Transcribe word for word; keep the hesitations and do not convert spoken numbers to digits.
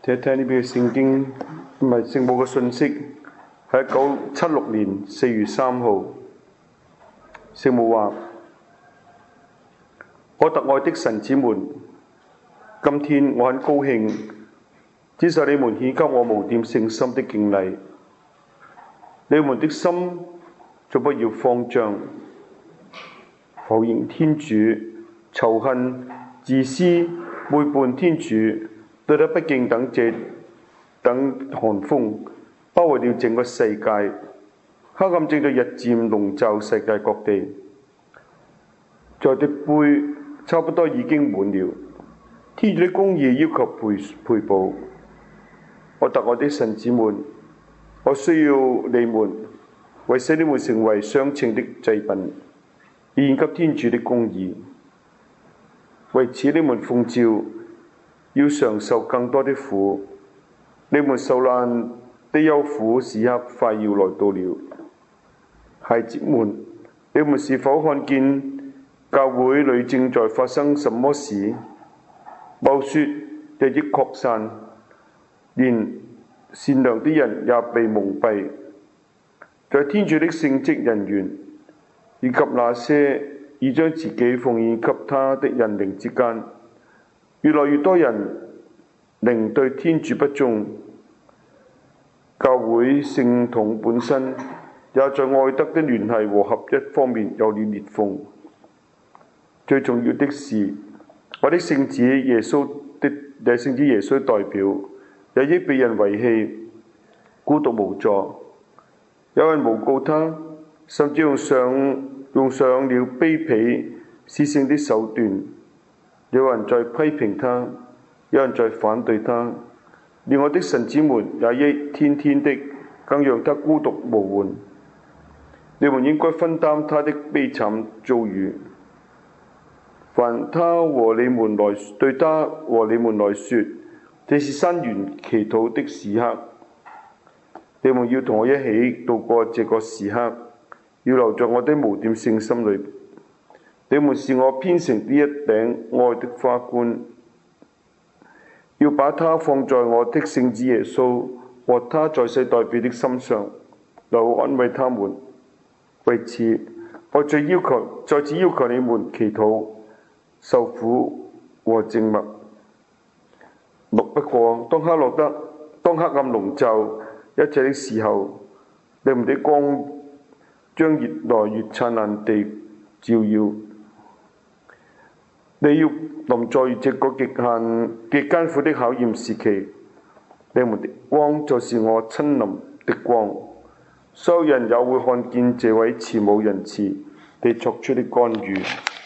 聽一聽呢邊嘅聖經，唔係聖母嘅信息，喺一九七六年四月三號，聖母話：我特愛的神子們，今天我很高興接受你們獻給我無玷聖心的敬禮。你們的心就不要慌張，否認天主，仇恨、自私、背叛天主、對他不敬等這等寒風包圍了整個世界，黑暗正在日漸籠罩世界各地。在的杯差不多已經滿了，天主的公義要求賠賠補。我特愛的神子們，我需要你們，為使你們成為相稱的祭品，獻給天主的公義。為此，你們奉召要嘗受更多的苦，你們受難的憂苦時刻快要來到了。孩子們，你們是否看見教會裏正在發生什麼事？暴雪日益擴散，連善良的人也被蒙蔽。在天主的聖職人員以及那些已將自己奉獻給他的人靈之間，越來越多人靈對天主不忠。教會聖統本身也在愛德的聯繫和合一方面有了裂縫。最重要的是，我的聖子耶穌的誒聖子耶穌代表也已被人遺棄，孤獨無助。有人誣告他，甚至用上用上了卑鄙施聖的手段。有人在批評他，有人在反對他，連我的神子們也一天天的更讓他孤獨無援。你們應該分擔他的悲慘遭遇。凡他和你們來對他和你們來說，這是山園祈禱的時刻。你們要同我一起度過這個時刻，要留在我的無玷聖心裏。你們是我編成的一頂愛的花冠，要把它放在我的聖子耶穌和他在世代表的心上，留安慰他們。為此，我再要求再次要求你們祈禱、受苦和靜默。不過，當黑落得當黑暗籠罩一切的時候，你們的光將越來越燦爛地照耀。你要臨在這個極限極艱苦的考驗時期，你們的光就是我親臨的光。所有人也會看見這位慈母仁慈地作出的干預。